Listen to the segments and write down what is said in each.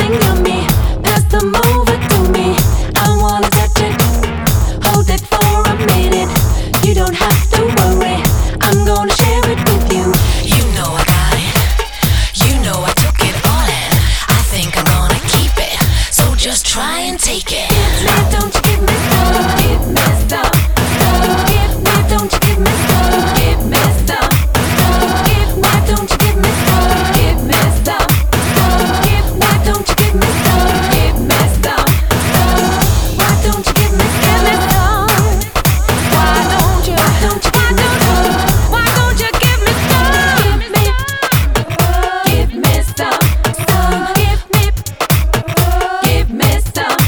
something yummy. Pass them over to me. I wanna touch it, hold it for a minute. You don't have to worry, I'm gonna share it with you. You know I got it, you know I took it all in. I think I'm gonna keep it, so just try and take it. Don't you give me some, give me some, give me, don't you give me some, give me some, give me, don't you give me some, give me some, give me, don't you give me some, give me some, why don't you give me some, why don't you give me some, why don't you give me some, give me some, give me some, give me some.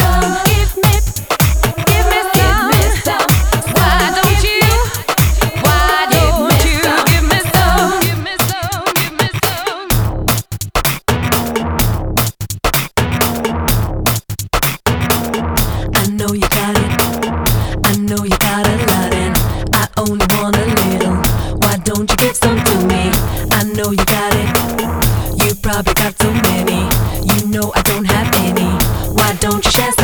Only want a little. Why don't you give some to me? I know you got it. You probably got so many. You know I don't have any. Why don't you share some?